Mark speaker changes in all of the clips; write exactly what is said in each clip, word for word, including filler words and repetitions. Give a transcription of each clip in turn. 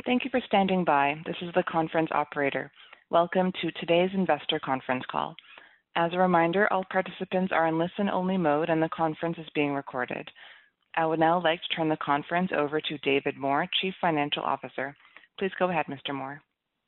Speaker 1: Thank you for standing by. This is the conference operator. Welcome to today's investor conference call. As a reminder, all participants are in listen-only mode and the conference is being recorded. I would now like to turn the conference over to David Moore, Chief Financial Officer. Please go ahead, Mister Moore.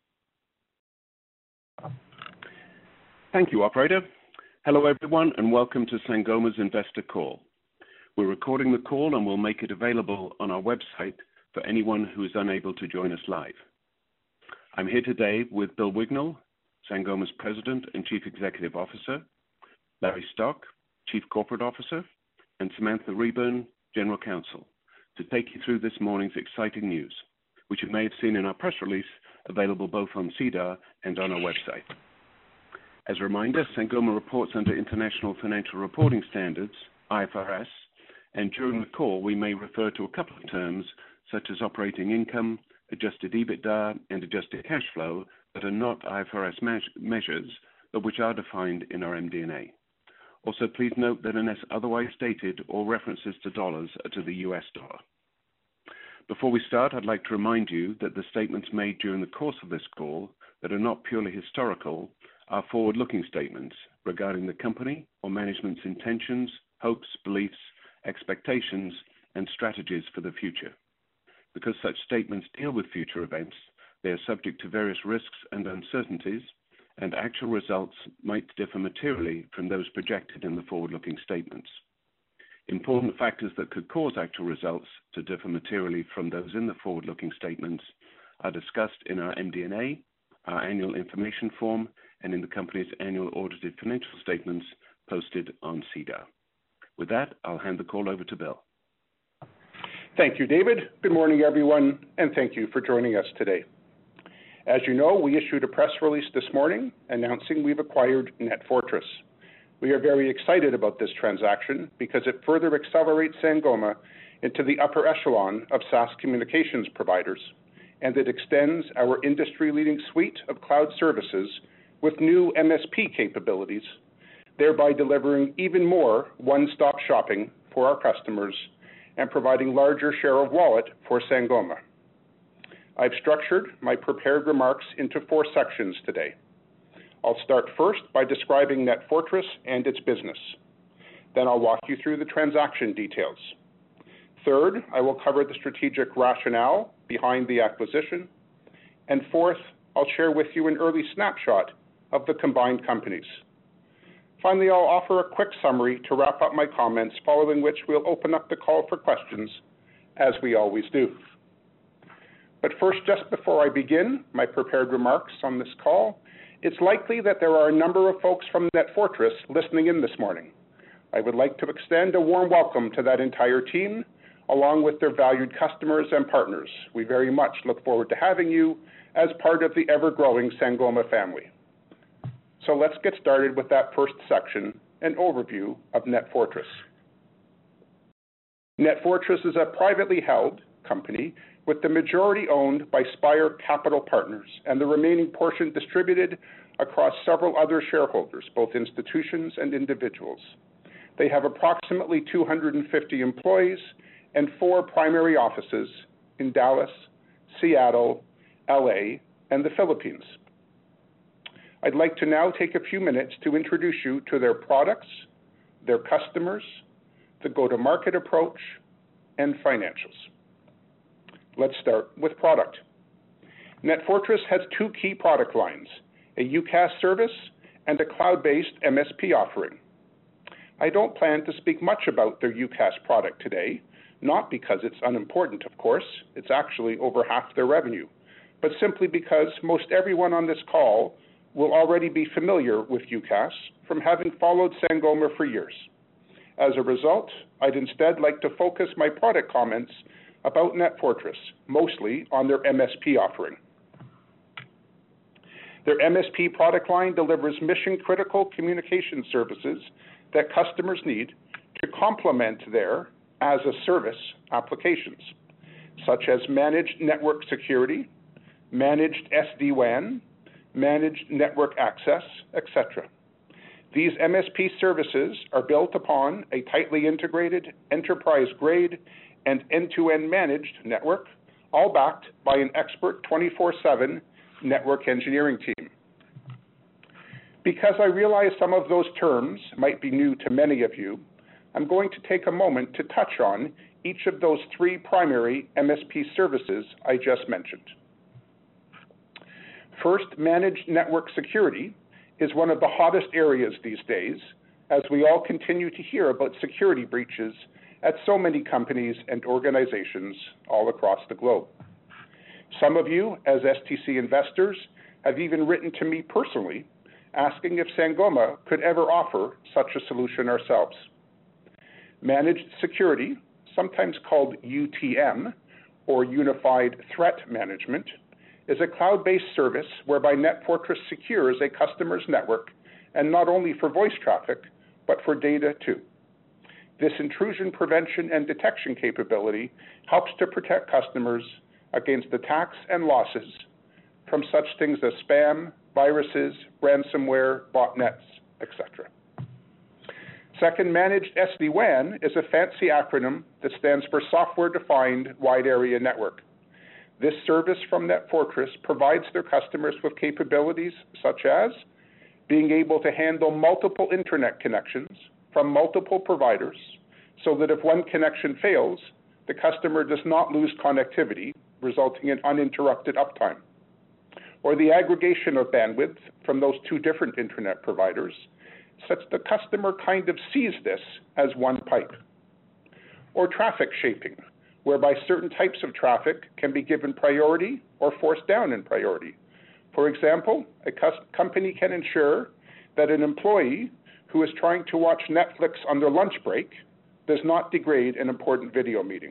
Speaker 2: Thank you, operator. Hello, everyone, and welcome to Sangoma's investor call. We're recording the call and we'll make it available on our website for anyone who is unable to join us live. I'm here today with Bill Wignall, Sangoma's President and Chief Executive Officer, Larry Stock, Chief Corporate Officer, and Samantha Reburn, General Counsel, to take you through this morning's exciting news, which you may have seen in our press release, available both on SEDAR and on our website. As a reminder, Sangoma reports under International Financial Reporting Standards, I F R S, and during the call we may refer to a couple of terms such as operating income, adjusted EBITDA, and adjusted cash flow that are not I F R S me- measures, but which are defined in our M D and A. Also, please note that unless otherwise stated, all references to dollars are to the U S dollar. Before we start, I'd like to remind you that the statements made during the course of this call that are not purely historical are forward-looking statements regarding the company or management's intentions, hopes, beliefs, expectations, and strategies for the future. Because such statements deal with future events, they are subject to various risks and uncertainties, and actual results might differ materially from those projected in the forward-looking statements. Important factors that could cause actual results to differ materially from those in the forward-looking statements are discussed in our M D and A, our annual information form, and in the company's annual audited financial statements posted on SEDAR. With that, I'll hand the call over to Bill.
Speaker 3: Thank you, David. Good morning, everyone, and thank you for joining us today. As you know, we issued a press release this morning announcing we've acquired NetFortris. We are very excited about this transaction because it further accelerates Sangoma into the upper echelon of SaaS communications providers, and it extends our industry-leading suite of cloud services with new M S P capabilities, thereby delivering even more one-stop shopping for our customers and providing larger share of wallet for Sangoma. I've structured my prepared remarks into four sections today. I'll start first by describing NetFortris and its business. Then I'll walk you through the transaction details. Third, I will cover the strategic rationale behind the acquisition. And fourth, I'll share with you an early snapshot of the combined companies. Finally, I'll offer a quick summary to wrap up my comments, following which we'll open up the call for questions, as we always do. But first, just before I begin my prepared remarks on this call, it's likely that there are a number of folks from NetFortris listening in this morning. I would like to extend a warm welcome to that entire team, along with their valued customers and partners. We very much look forward to having you as part of the ever-growing Sangoma family. So let's get started with that first section, an overview of NetFortris. NetFortris is a privately held company with the majority owned by Spire Capital Partners and the remaining portion distributed across several other shareholders, both institutions and individuals. They have approximately two hundred fifty employees and four primary offices in Dallas, Seattle, L A, and the Philippines. I'd like to now take a few minutes to introduce you to their products, their customers, the go-to-market approach, and financials. Let's start with product. NetFortris has two key product lines, a UCaaS service and a cloud-based M S P offering. I don't plan to speak much about their UCaaS product today, not because it's unimportant, of course, it's actually over half their revenue, but simply because most everyone on this call will already be familiar with UCaaS from having followed Sangoma for years. As a result, I'd instead like to focus my product comments about NetFortris, mostly on their M S P offering. Their M S P product line delivers mission-critical communication services that customers need to complement their as-a-service applications, such as managed network security, managed S D WAN, managed network access, et cetera. These M S P services are built upon a tightly integrated, enterprise-grade, and end-to-end managed network, all backed by an expert twenty-four seven network engineering team. Because I realize some of those terms might be new to many of you, I'm going to take a moment to touch on each of those three primary M S P services I just mentioned. First, managed network security is one of the hottest areas these days, as we all continue to hear about security breaches at so many companies and organizations all across the globe. Some of you, as S T C investors, have even written to me personally asking if Sangoma could ever offer such a solution ourselves. Managed security, sometimes called U T M, or Unified Threat Management, is a cloud-based service whereby NetFortris secures a customer's network, and not only for voice traffic, but for data too. This intrusion prevention and detection capability helps to protect customers against attacks and losses from such things as spam, viruses, ransomware, botnets, et cetera. Second, managed S D WAN is a fancy acronym that stands for Software-Defined Wide Area Network. This service from NetFortris provides their customers with capabilities such as being able to handle multiple internet connections from multiple providers so that if one connection fails, the customer does not lose connectivity, resulting in uninterrupted uptime. Or the aggregation of bandwidth from those two different internet providers, such the customer kind of sees this as one pipe. Or traffic shaping, whereby certain types of traffic can be given priority or forced down in priority. For example, a company can ensure that an employee who is trying to watch Netflix on their lunch break does not degrade an important video meeting.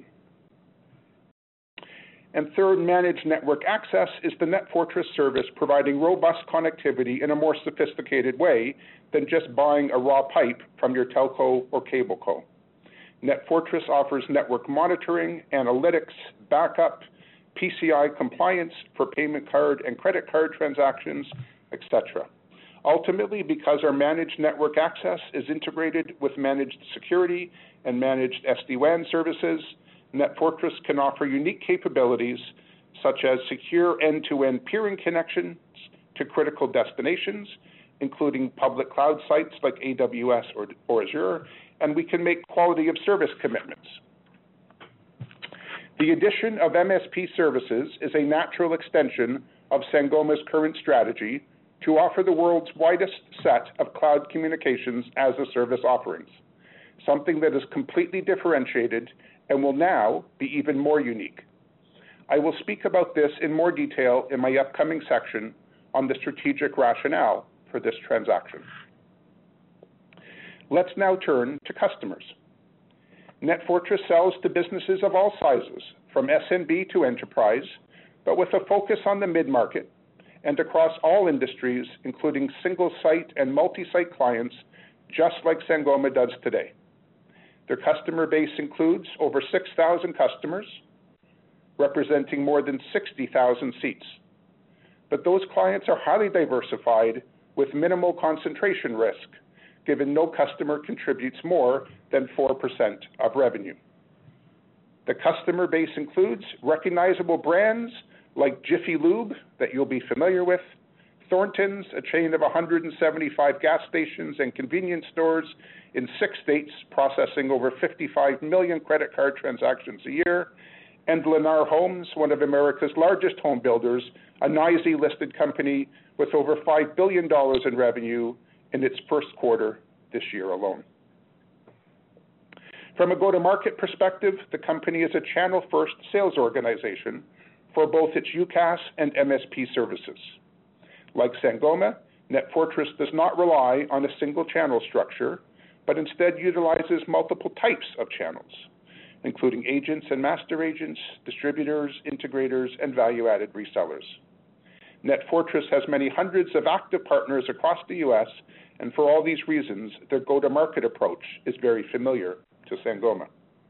Speaker 3: And third, managed network access is the NetFortris service providing robust connectivity in a more sophisticated way than just buying a raw pipe from your telco or cable co. NetFortris offers network monitoring, analytics, backup, P C I compliance for payment card and credit card transactions, et cetera. Ultimately, because our managed network access is integrated with managed security and managed S D WAN services, NetFortris can offer unique capabilities such as secure end-to-end peering connections to critical destinations, including public cloud sites like A W S or, or Azure, and we can make quality of service commitments. The addition of M S P services is a natural extension of Sangoma's current strategy to offer the world's widest set of cloud communications as a service offerings, something that is completely differentiated and will now be even more unique. I will speak about this in more detail in my upcoming section on the strategic rationale for this transaction. Let's now turn to customers. NetFortris sells to businesses of all sizes, from S M B to enterprise, but with a focus on the mid-market and across all industries, including single-site and multi-site clients, just like Sangoma does today. Their customer base includes over six thousand customers, representing more than sixty thousand seats. But those clients are highly diversified with minimal concentration risk, given no customer contributes more than four percent of revenue. The customer base includes recognizable brands like Jiffy Lube that you'll be familiar with, Thornton's, a chain of one hundred seventy-five gas stations and convenience stores in six states, processing over fifty-five million credit card transactions a year, and Lennar Homes, one of America's largest home builders, a NYSE-listed company with over five billion dollars in revenue in its first quarter this year alone. From a go-to-market perspective, the company is a channel-first sales organization for both its UCaaS and M S P services. Like Sangoma, NetFortris does not rely on a single channel structure, but instead utilizes multiple types of channels, including agents and master agents, distributors, integrators, and value-added resellers. NetFortris has many hundreds of active partners across the U S, and for all these reasons, their go-to-market approach is very familiar to Sangoma.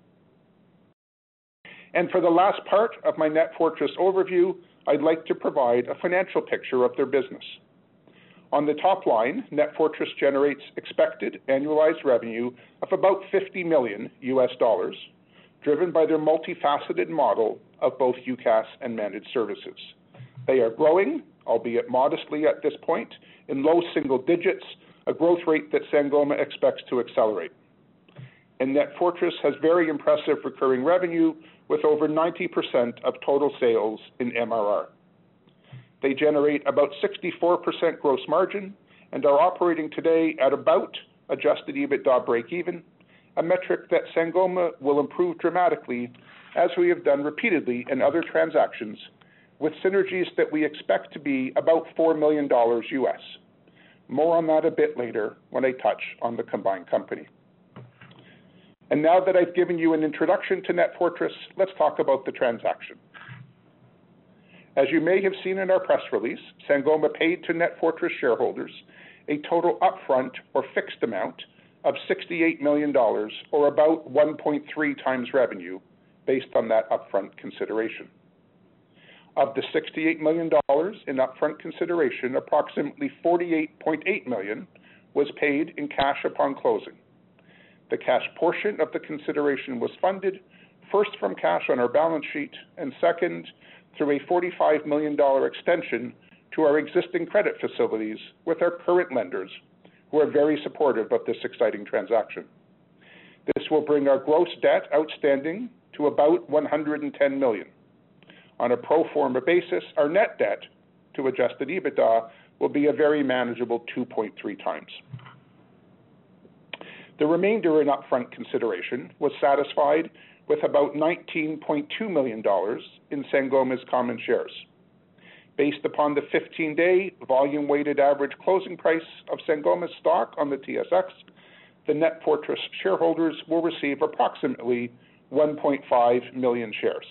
Speaker 3: And for the last part of my NetFortris overview, I'd like to provide a financial picture of their business. On the top line, NetFortris generates expected annualized revenue of about fifty million U S dollars, driven by their multifaceted model of both UCaaS and managed services. They are growing, albeit modestly at this point, in low single digits, a growth rate that Sangoma expects to accelerate. And NetFortris has very impressive recurring revenue with over ninety percent of total sales in M R R. They generate about sixty-four percent gross margin and are operating today at about adjusted EBITDA break-even, a metric that Sangoma will improve dramatically as we have done repeatedly in other transactions, with synergies that we expect to be about four million dollars U S. More on that a bit later when I touch on the combined company. And now that I've given you an introduction to NetFortris, let's talk about the transaction. As you may have seen in our press release, Sangoma paid to NetFortris shareholders a total upfront or fixed amount of sixty-eight million dollars, or about one point three times revenue, based on that upfront consideration. Of the sixty-eight million dollars in upfront consideration, approximately forty-eight point eight million dollars was paid in cash upon closing. The cash portion of the consideration was funded, first from cash on our balance sheet, and second, through a forty-five million dollars extension to our existing credit facilities with our current lenders, who are very supportive of this exciting transaction. This will bring our gross debt outstanding to about one hundred ten million dollars. On a pro forma basis, our net debt to adjusted EBITDA will be a very manageable two point three times. The remainder in upfront consideration was satisfied with about nineteen point two million dollars in Sangoma's common shares. Based upon the fifteen-day volume-weighted average closing price of Sangoma's stock on the T S X, the NetFortris shareholders will receive approximately one point five million shares.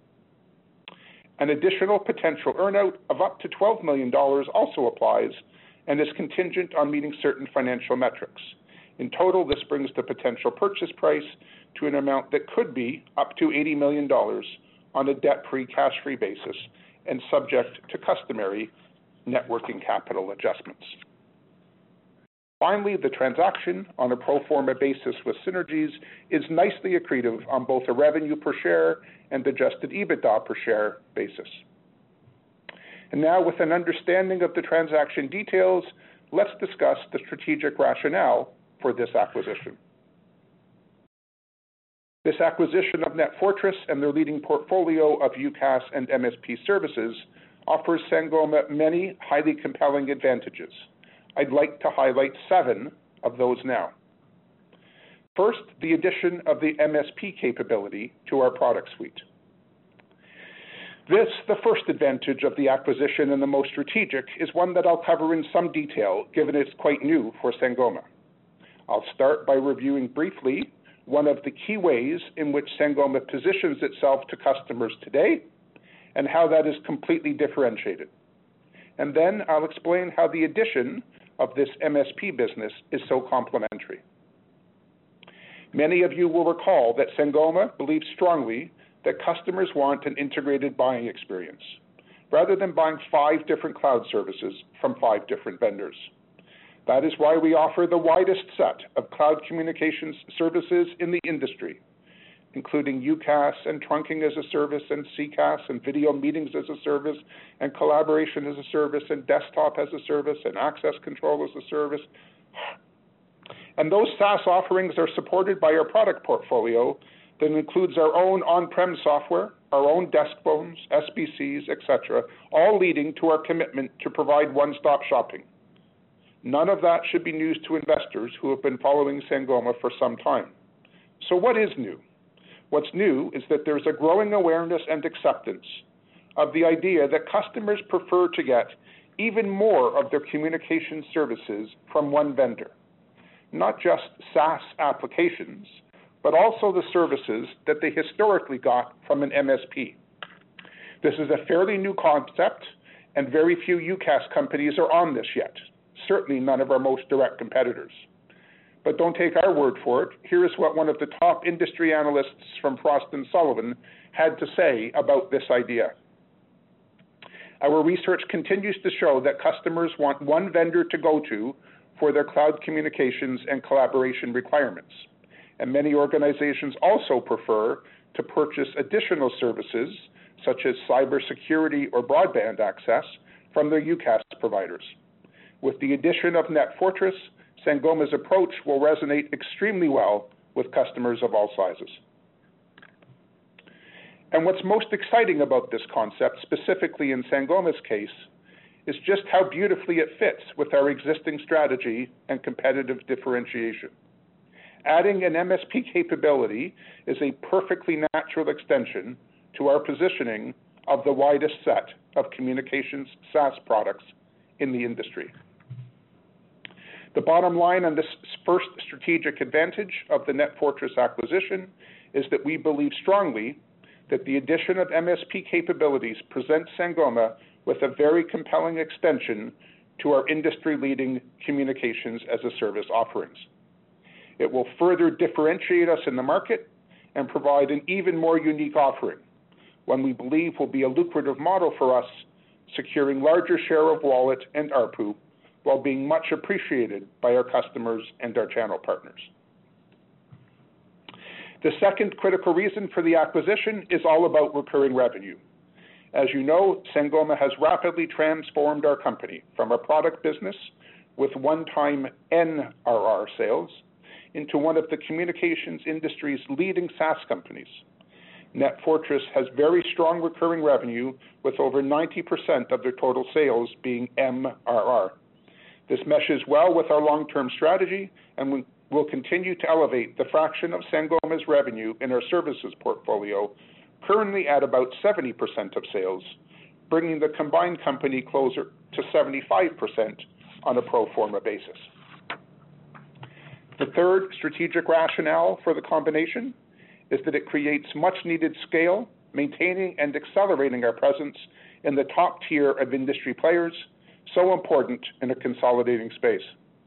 Speaker 3: An additional potential earnout of up to twelve million dollars also applies and is contingent on meeting certain financial metrics. In total, this brings the potential purchase price to an amount that could be up to eighty million dollars on a debt-free, cash-free basis and subject to customary net working capital adjustments. Finally, the transaction on a pro forma basis with synergies is nicely accretive on both a revenue per share and adjusted EBITDA per share basis. And now, with an understanding of the transaction details, let's discuss the strategic rationale for this acquisition. This acquisition of NetFortris and their leading portfolio of UCaaS and M S P services offers Sangoma many highly compelling advantages. I'd like to highlight seven of those now. First, the addition of the M S P capability to our product suite. This, the first advantage of the acquisition and the most strategic, is one that I'll cover in some detail, given it's quite new for Sangoma. I'll start by reviewing briefly one of the key ways in which Sangoma positions itself to customers today and how that is completely differentiated. And then I'll explain how the addition of this M S P business is so complementary. Many of you will recall that Sangoma believes strongly that customers want an integrated buying experience, rather than buying five different cloud services from five different vendors. That is why we offer the widest set of cloud communications services in the industry, including UCaaS and trunking as a service, and C CaaS and video meetings as a service, and collaboration as a service, and desktop as a service, and access control as a service. And those SaaS offerings are supported by our product portfolio that includes our own on-prem software, our own desk phones, S B Cs, et cetera, all leading to our commitment to provide one-stop shopping. None of that should be news to investors who have been following Sangoma for some time. So what is new? What's new is that there's a growing awareness and acceptance of the idea that customers prefer to get even more of their communication services from one vendor, not just SaaS applications, but also the services that they historically got from an M S P. This is a fairly new concept, and very few UCaaS companies are on this yet. Certainly none of our most direct competitors. But don't take our word for it. Here is what one of the top industry analysts from Frost and Sullivan had to say about this idea. Our research continues to show that customers want one vendor to go to for their cloud communications and collaboration requirements. and many organizations also prefer to purchase additional services such as cybersecurity or broadband access from their UCaaS providers. With the addition of NetFortris, Sangoma's approach will resonate extremely well with customers of all sizes. And what's most exciting about this concept, specifically in Sangoma's case, is just how beautifully it fits with our existing strategy and competitive differentiation. Adding an M S P capability is a perfectly natural extension to our positioning of the widest set of communications SaaS products in the industry. The bottom line on this first strategic advantage of the NetFortris acquisition is that we believe strongly that the addition of M S P capabilities presents Sangoma with a very compelling extension to our industry-leading communications as a service offerings. It will further differentiate us in the market and provide an even more unique offering, one we believe will be a lucrative model for us, securing larger share of wallet and A R P U, while being much appreciated by our customers and our channel partners. The second critical reason for the acquisition is all about recurring revenue. As you know, Sangoma has rapidly transformed our company from a product business with one-time N R R sales into one of the communications industry's leading SaaS companies. NetFortris has very strong recurring revenue, with over ninety percent of their total sales being M R R. This meshes well with our long-term strategy, and we will continue to elevate the fraction of Sangoma's revenue in our services portfolio, currently at about seventy percent of sales, bringing the combined company closer to seventy-five percent on a pro forma basis. The third strategic rationale for the combination is that it creates much-needed scale, maintaining and accelerating our presence in the top tier of industry players, so important in a consolidating space.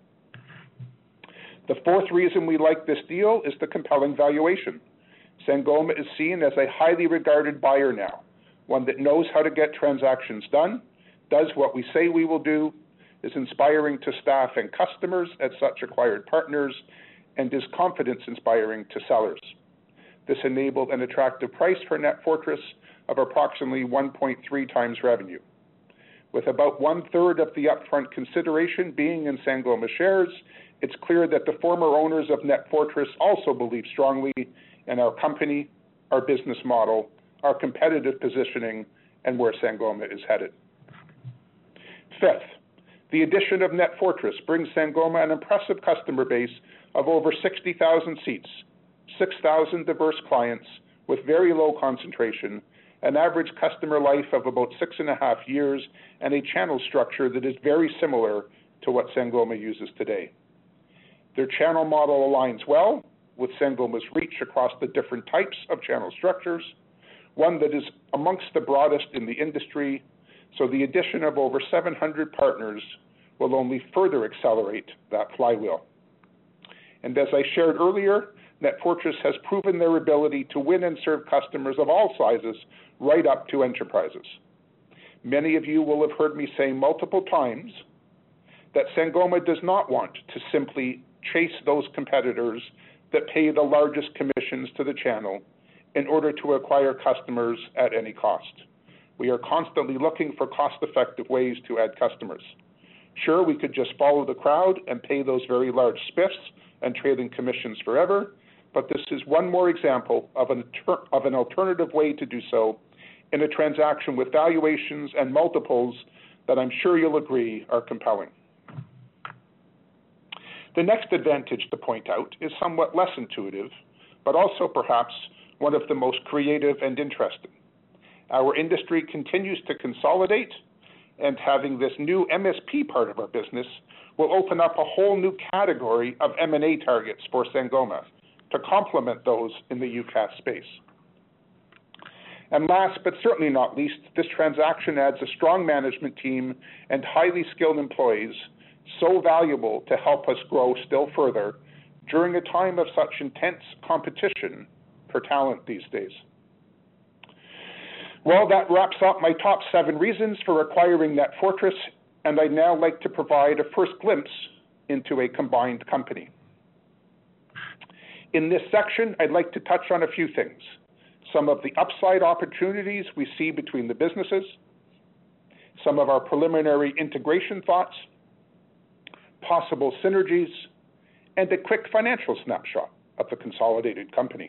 Speaker 3: The fourth reason we like this deal is the compelling valuation. Sangoma is seen as a highly regarded buyer now, one that knows how to get transactions done, does what we say we will do, is inspiring to staff and customers at such acquired partners, and is confidence-inspiring to sellers. This enabled an attractive price for NetFortris of approximately one point three times revenue. With about one-third of the upfront consideration being in Sangoma shares, it's clear that the former owners of NetFortris also believe strongly in our company, our business model, our competitive positioning, and where Sangoma is headed. Fifth, the addition of NetFortris brings Sangoma an impressive customer base of over sixty thousand seats, six thousand diverse clients with very low concentration, an average customer life of about six and a half years, and a channel structure that is very similar to what Sangoma uses today. Their channel model aligns well with Sangoma's reach across the different types of channel structures, one that is amongst the broadest in the industry, so the addition of over seven hundred partners will only further accelerate that flywheel. And as I shared earlier, NetFortris has proven their ability to win and serve customers of all sizes, right up to enterprises. Many of you will have heard me say multiple times that Sangoma does not want to simply chase those competitors that pay the largest commissions to the channel in order to acquire customers at any cost. We are constantly looking for cost-effective ways to add customers. Sure, we could just follow the crowd and pay those very large spiffs and trailing commissions forever, but this is one more example of an, of an alternative way to do so in a transaction with valuations and multiples that I'm sure you'll agree are compelling. The next advantage to point out is somewhat less intuitive, but also perhaps one of the most creative and interesting. Our industry continues to consolidate, and having this new M S P part of our business will open up a whole new category of M and A targets for Sangoma to complement those in the UCaaS space. And last but certainly not least, this transaction adds a strong management team and highly skilled employees, so valuable to help us grow still further during a time of such intense competition for talent these days. Well, that wraps up my top seven reasons for acquiring NetFortris, and I'd now like to provide a first glimpse into a combined company. In this section, I'd like to touch on a few things. Some of the upside opportunities we see between the businesses, some of our preliminary integration thoughts, possible synergies, and a quick financial snapshot of the consolidated company.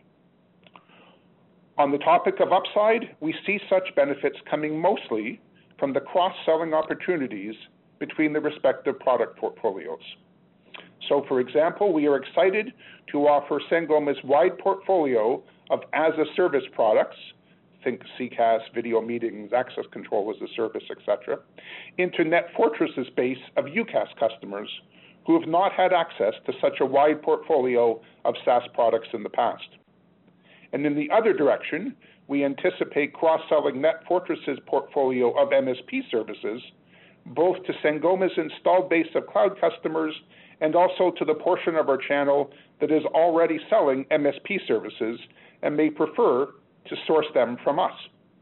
Speaker 3: On the topic of upside, we see such benefits coming mostly from the cross-selling opportunities between the respective product portfolios. So, for example, we are excited to offer Sangoma's wide portfolio of as-a-service products, think C CAS, video meetings, access control as a service, et cetera, into NetFortress's base of U CAS customers who have not had access to such a wide portfolio of SaaS products in the past. And in the other direction, we anticipate cross-selling NetFortress's portfolio of M S P services, both to Sangoma's installed base of cloud customers and also to the portion of our channel that is already selling M S P services and may prefer to source them from us.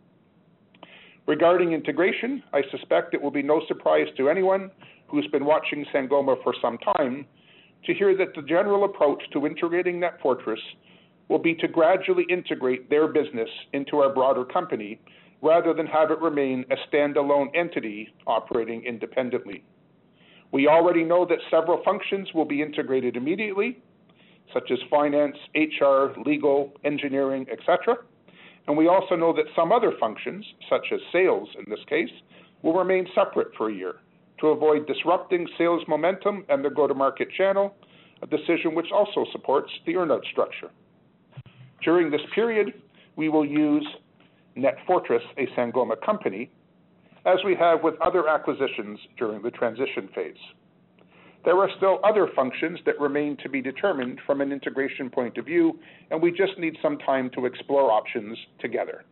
Speaker 3: Regarding integration, I suspect it will be no surprise to anyone who's been watching Sangoma for some time to hear that the general approach to integrating NetFortress will be to gradually integrate their business into our broader company rather than have it remain a standalone entity operating independently. We already know that several functions will be integrated immediately, such as finance, H R, legal, engineering, et cetera. And we also know that some other functions, such as sales in this case, will remain separate for a year to avoid disrupting sales momentum and the go-to-market channel, a decision which also supports the earnout structure. During this period, we will use NetFortress, a Sangoma company, as we have with other acquisitions during the transition phase. There are still other functions that remain to be determined from an integration point of view, and we just need some time to explore options together.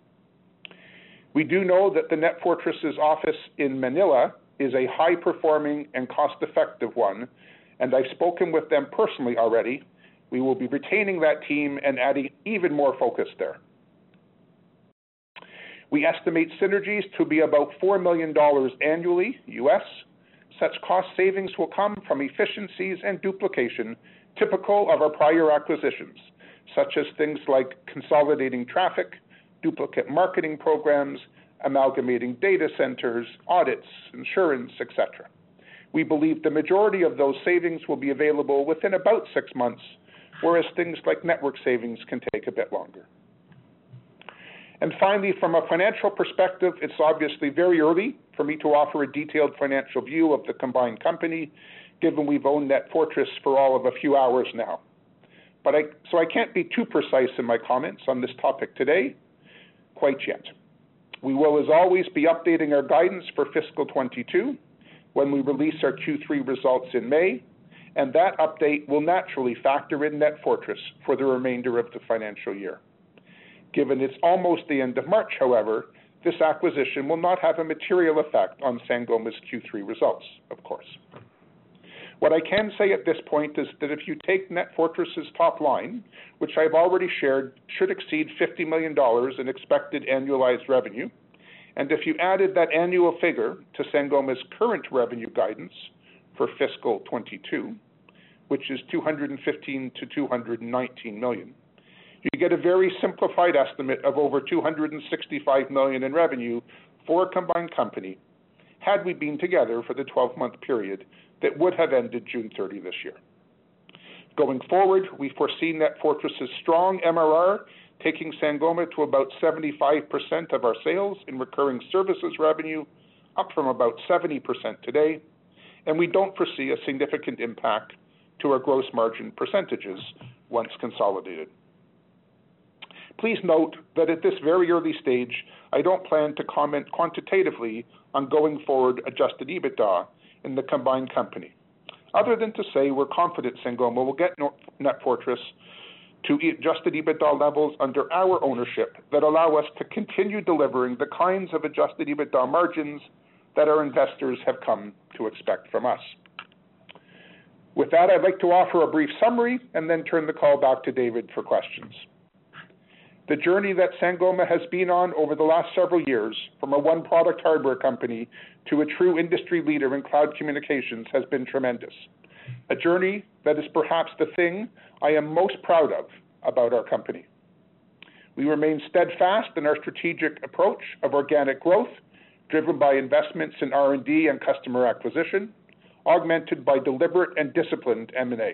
Speaker 3: We do know that the NetFortress's office in Manila is a high-performing and cost-effective one, and I've spoken with them personally already. We will be retaining that team and adding even more focus there. We estimate synergies to be about four million dollars annually, U S. Such cost savings will come from efficiencies and duplication typical of our prior acquisitions, such as things like consolidating traffic, duplicate marketing programs, amalgamating data centers, audits, insurance, et cetera. We believe the majority of those savings will be available within about six months, whereas things like network savings can take a bit longer. And finally, from a financial perspective, it's obviously very early for me to offer a detailed financial view of the combined company, given we've owned NetFortress for all of a few hours now. But I, so I can't be too precise in my comments on this topic today, quite yet. We will, as always, be updating our guidance for fiscal twenty-two when we release our Q three results in May, and that update will naturally factor in NetFortress for the remainder of the financial year. Given it's almost the end of March, however, this acquisition will not have a material effect on Sangoma's Q three results, of course. What I can say at this point is that if you take NetFortress's top line, which I've already shared should exceed fifty million dollars in expected annualized revenue, and if you added that annual figure to Sangoma's current revenue guidance for fiscal twenty-two, which is two hundred fifteen to two hundred nineteen million, you get a very simplified estimate of over two hundred sixty-five million in revenue for a combined company had we been together for the twelve-month period that would have ended June thirtieth this year. Going forward, we foresee NetFortress's strong M R R taking Sangoma to about seventy-five percent of our sales in recurring services revenue, up from about seventy percent today, and we don't foresee a significant impact to our gross margin percentages once consolidated. Please note that at this very early stage, I don't plan to comment quantitatively on going forward adjusted EBITDA in the combined company, other than to say we're confident Sangoma will get NetFortress to adjusted EBITDA levels under our ownership that allow us to continue delivering the kinds of adjusted EBITDA margins that our investors have come to expect from us. With that, I'd like to offer a brief summary and then turn the call back to David for questions. The journey that Sangoma has been on over the last several years, from a one-product hardware company to a true industry leader in cloud communications, has been tremendous. a journey that is perhaps the thing I am most proud of about our company. We remain steadfast in our strategic approach of organic growth, driven by investments in R and D and customer acquisition, augmented by deliberate and disciplined M and A.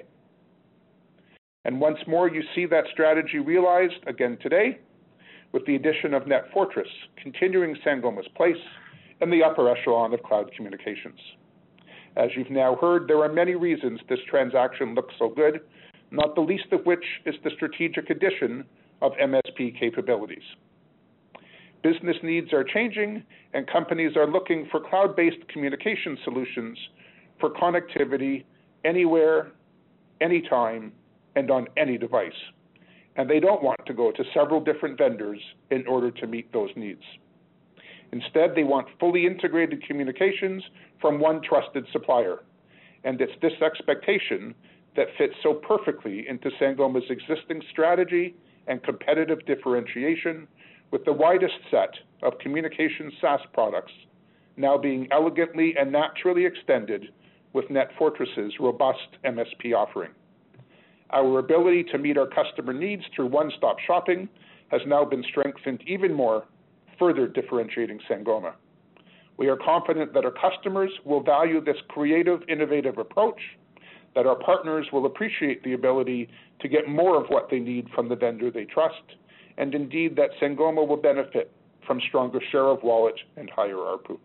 Speaker 3: And once more, you see that strategy realized again today with the addition of NetFortris, continuing Sangoma's place in the upper echelon of cloud communications. As you've now heard, there are many reasons this transaction looks so good, not the least of which is the strategic addition of M S P capabilities. Business needs are changing, and companies are looking for cloud-based communication solutions for connectivity anywhere, anytime, and on any device. And they don't want to go to several different vendors in order to meet those needs. Instead, they want fully integrated communications from one trusted supplier. And it's this expectation that fits so perfectly into Sangoma's existing strategy and competitive differentiation, with the widest set of communications SaaS products now being elegantly and naturally extended with NetFortris's robust M S P offering. Our ability to meet our customer needs through one-stop shopping has now been strengthened even more, further differentiating Sangoma. We are confident that our customers will value this creative, innovative approach, that our partners will appreciate the ability to get more of what they need from the vendor they trust, and indeed that Sangoma will benefit from stronger share of wallet and higher A R P U.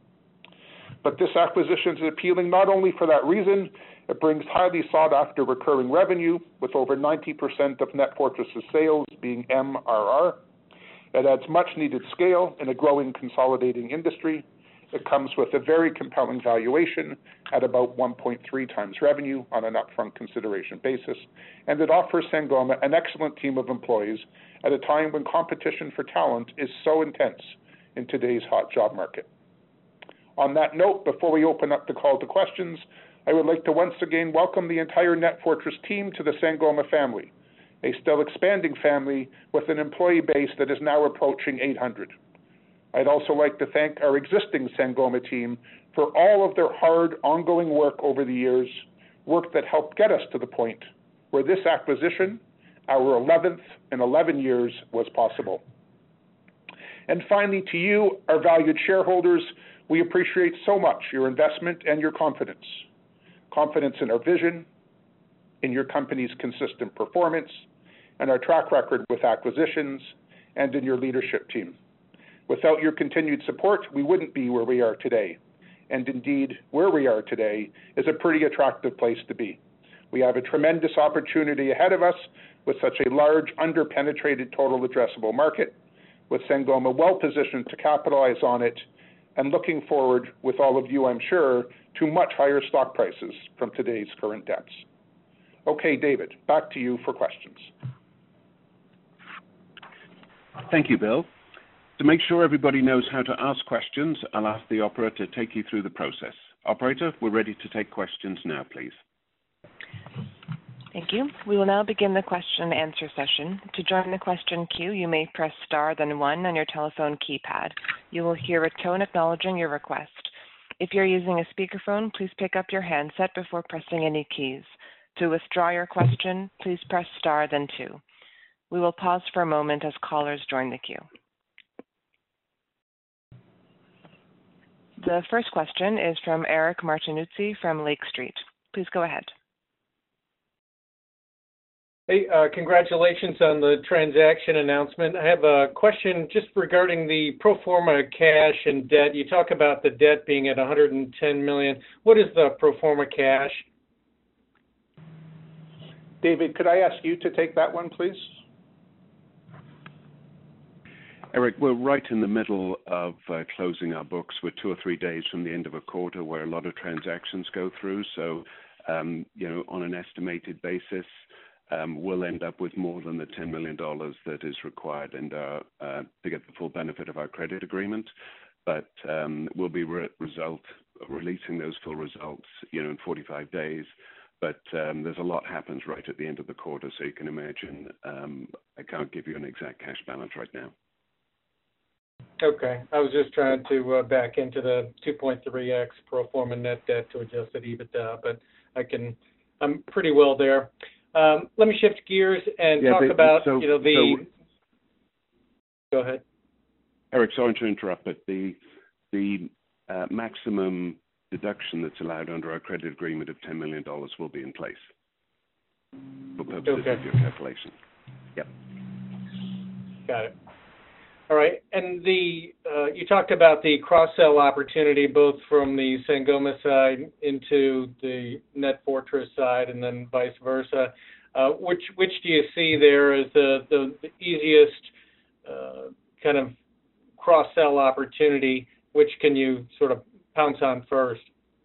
Speaker 3: But this acquisition is appealing not only for that reason. It brings highly sought-after recurring revenue, with over ninety percent of NetFortris' sales being M R R. It adds much-needed scale in a growing, consolidating industry. It comes with a very compelling valuation at about one point three times revenue on an upfront consideration basis, and it offers Sangoma an excellent team of employees at a time when competition for talent is so intense in today's hot job market. On that note, before we open up the call to questions, I would like to once again welcome the entire NetFortris team to the Sangoma family, a still expanding family with an employee base that is now approaching eight hundred. I'd also like to thank our existing Sangoma team for all of their hard, ongoing work over the years, work that helped get us to the point where this acquisition, our eleventh in eleven years, was possible. And finally, to you, our valued shareholders, we appreciate so much your investment and your confidence. Confidence in our vision, in your company's consistent performance, and our track record with acquisitions, and in your leadership team. Without your continued support, we wouldn't be where we are today. And indeed, where we are today is a pretty attractive place to be. We have a tremendous opportunity ahead of us with such a large, under-penetrated total addressable market, with Sangoma well-positioned to capitalize on it, and looking forward, with all of you, I'm sure, to much higher stock prices from today's current depths. Okay, David, back to you for questions.
Speaker 2: Thank you, Bill. To make sure everybody knows how to ask questions, I'll ask the operator to take you through the process. Operator, we're ready to take questions now, please.
Speaker 1: Thank you. We will now begin the question and answer session. To join the question queue, you may press star then one on your telephone keypad. You will hear a tone acknowledging your request. If you're using a speakerphone, please pick up your handset before pressing any keys. To withdraw your question, please press star then two. We will pause for a moment as callers join the queue. The first question is from Eric Martinuzzi from Lake Street. Please go ahead.
Speaker 4: Hey, uh, congratulations on the transaction announcement. I have a question just regarding the pro forma cash and debt. You talk about the debt being at one hundred ten million dollars. What is the pro forma cash?
Speaker 3: David, could I ask you to take that one, please?
Speaker 2: Eric, we're right in the middle of uh, closing our books. We're two or three days from the end of a quarter where a lot of transactions go through. So, um, you know, on an estimated basis, um, we'll end up with more than the ten million dollars that is required and uh, uh, to get the full benefit of our credit agreement. But um, we'll be re- result releasing those full results, you know, in forty-five days. But um, there's a lot happens right at the end of the quarter, so you can imagine um, I can't give you an exact cash balance right now.
Speaker 4: Okay. I was just trying to uh, back into the two point three x pro forma net debt to adjusted EBITDA, but I can, I'm pretty well there. Um, let me shift gears and
Speaker 2: yeah,
Speaker 4: talk
Speaker 2: but,
Speaker 4: about,
Speaker 2: so,
Speaker 4: you know, the,
Speaker 2: so,
Speaker 4: go ahead.
Speaker 2: Eric, sorry to interrupt, but the, the uh, maximum deduction that's allowed under our credit agreement of ten million dollars will be in place for purposes
Speaker 4: Okay.
Speaker 2: of your calculation. Yep.
Speaker 4: Got it. All right. And the uh, you talked about the cross-sell opportunity both from the Sangoma side into the NetFortris side and then vice versa. Uh, which which do you see there as the, the, the easiest uh, kind of cross-sell opportunity? Which can you sort of pounce on first?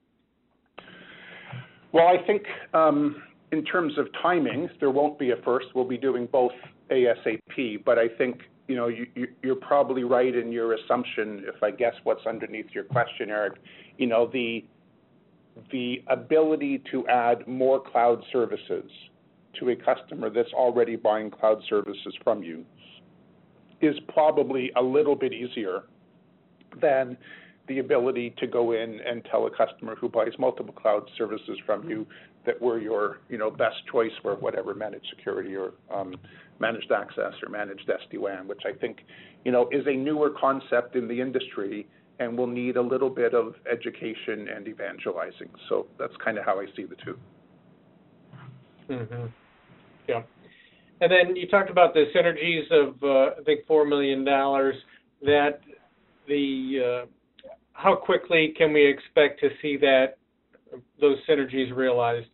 Speaker 3: Well, I think um, in terms of timing, there won't be a first. We'll be doing both ASAP, but I think you know you, you're probably right in your assumption. If I guess what's underneath your question, Eric, you know the the ability to add more cloud services to a customer that's already buying cloud services from you is probably a little bit easier than the ability to go in and tell a customer who buys multiple cloud services from you that we're your, you know, best choice for whatever managed security or um, managed access or managed S D WAN, which I think, you know, is a newer concept in the industry and will need a little bit of education and evangelizing. So that's kind of how I see the two.
Speaker 4: Mm-hmm. Yeah. And then you talked about the synergies of, uh, I think, four million dollars. That the uh, how quickly can we expect to see that those synergies realized?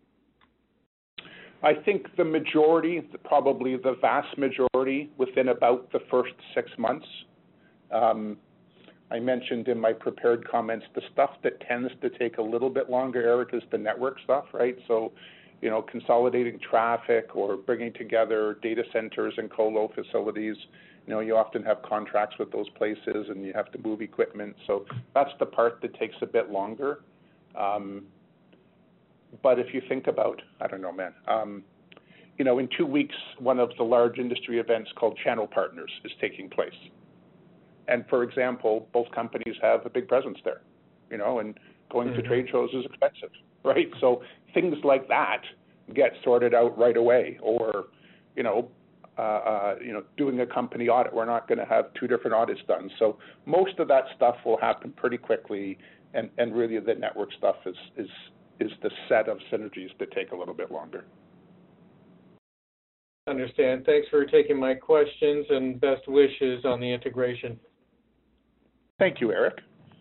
Speaker 3: I think the majority, probably the vast majority, within about the first six months. Um, I mentioned in my prepared comments the stuff that tends to take a little bit longer, Eric, is the network stuff, right? So, you know, consolidating traffic or bringing together data centers and colo facilities. You know, you often have contracts with those places and you have to move equipment. So that's the part that takes a bit longer. Um, but if you think about, I don't know, man, um, you know, in two weeks, one of the large industry events called Channel Partners is taking place. And for example, both companies have a big presence there, you know, and going mm-hmm. to trade shows is expensive, right? So things like that get sorted out right away. Or, you know, uh, uh, you know, doing a company audit, we're not going to have two different audits done. So most of that stuff will happen pretty quickly, and, and really the network stuff is is is the set of synergies that take a little bit longer.
Speaker 4: Understand. Thanks for taking my questions and best wishes on the integration.
Speaker 3: Thank you, Eric.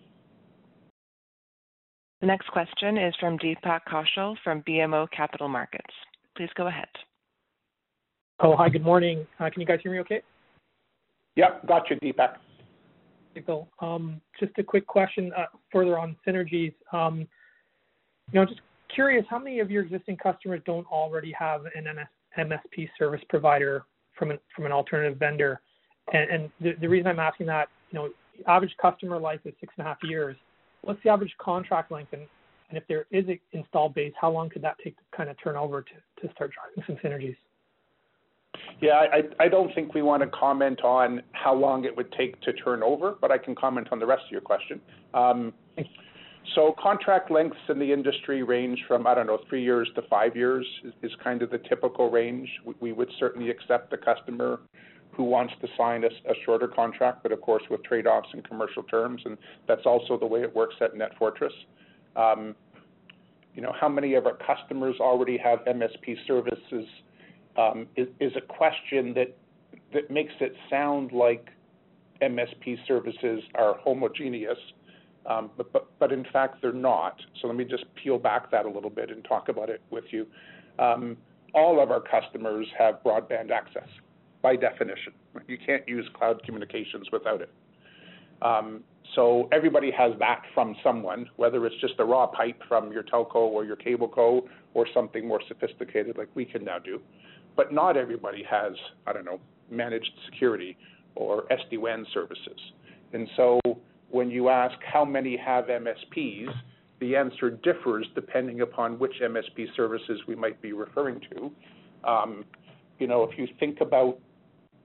Speaker 1: The next question is from Deepak Kaushal from B M O Capital Markets. Please go ahead.
Speaker 5: Oh, hi, good morning. Uh, can you guys hear me okay?
Speaker 3: Yep, got you, Deepak.
Speaker 5: Hey, Bill. Um, just a quick question uh, further on synergies. Um, you know, just curious, how many of your existing customers don't already have an M S P service provider from an, from an alternative vendor? And, and the, the reason I'm asking that, you know, average customer life is six and a half years. What's the average contract length? And, and if there is an install base, how long could that take to kind of turn over to, to start driving some synergies?
Speaker 3: Yeah, I, I don't think we want to comment on how long it would take to turn over, but I can comment on the rest of your question. Um, so contract lengths in the industry range from, I don't know, three years to five years is, is kind of the typical range. We, we would certainly accept a customer who wants to sign a, a shorter contract, but of course with trade-offs and commercial terms, and that's also the way it works at NetFortris. Um, you know, how many of our customers already have M S P services um, is, is a question that that makes it sound like M S P services are homogeneous, um, but, but but in fact they're not. So let me just peel back that a little bit and talk about it with you. Um, all of our customers have broadband access. By definition, you can't use cloud communications without it. Um, so everybody has that from someone, whether it's just a raw pipe from your telco or your cable co, or something more sophisticated like we can now do. But not everybody has, I don't know, managed security or S D WAN services. And so when you ask how many have M S Ps, the answer differs depending upon which M S P services we might be referring to. Um, you know, if you think about